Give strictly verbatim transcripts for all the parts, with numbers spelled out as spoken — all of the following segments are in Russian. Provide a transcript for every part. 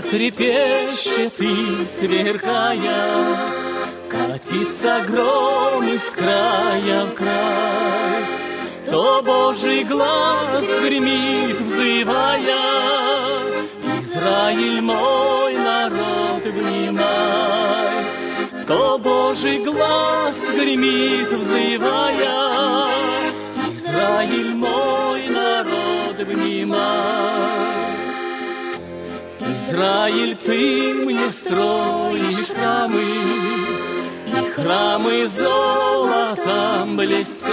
как трепещет и сверкая, катится гром из края в край, то Божий глаз гремит, взывая: Израиль, мой народ, внимай. То Божий глаз гремит, взывая: Израиль, мой народ, внимай. Израиль, ты мне строишь храмы, и храмы золотом блестят,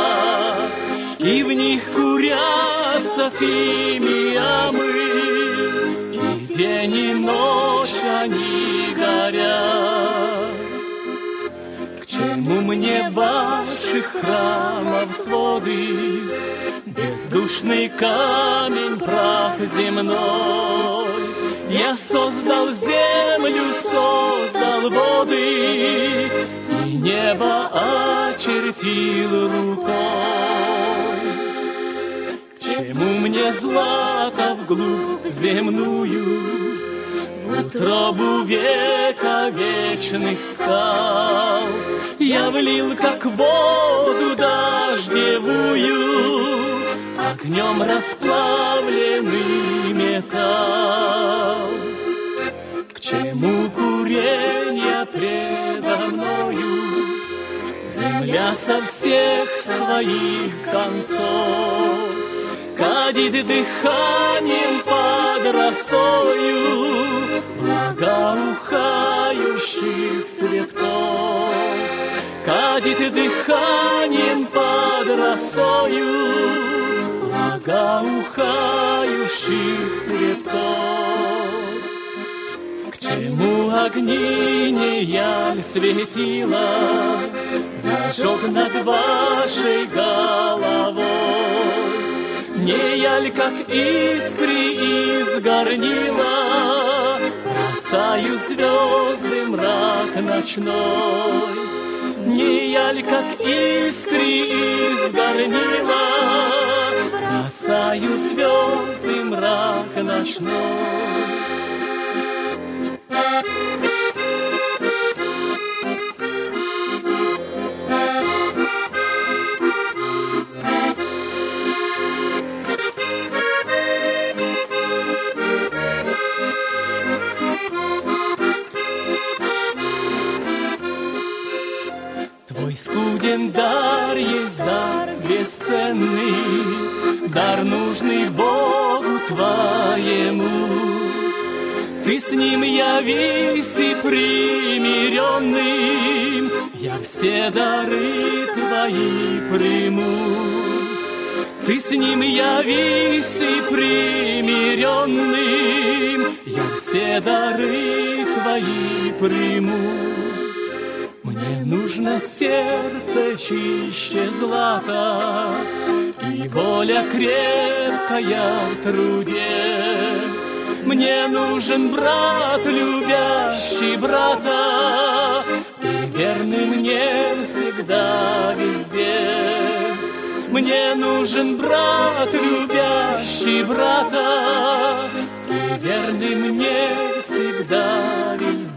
и в них курятся фимиамы, и день и ночь они горят. К чему мне ваших храмов своды, бездушный камень, прах земной? Я создал землю, создал воды, и небо очертил рукой. К чему мне злато вглубь земную, в утробу века вечных скал? Я влил, как воду дождевую, огнем расплавленный металл. К чему куренья предо мною, земля со всех своих концов кадит дыханием под росою благоухающих цветков, кадит дыханием под росою благоухающих цветков. К чему огни не яль светила, зажег над вашей головой? Не яль, как искры из горнила, бросаю звезды мрак ночной. Не яль, как искры из горнила, бросаю звезды мрак ночной. Твой скуден дар есть дар бесценный, дар нужный Богу твоему. Ты с ним явись и примиренным, я все дары твои приму. Ты с ним явись и примиренным, я все дары твои приму. Мне нужно сердце чище злата и воля крепкая в труде. Мне нужен брат, любящий брата, и верный мне всегда везде. Мне нужен брат, любящий брата, и верный мне всегда везде.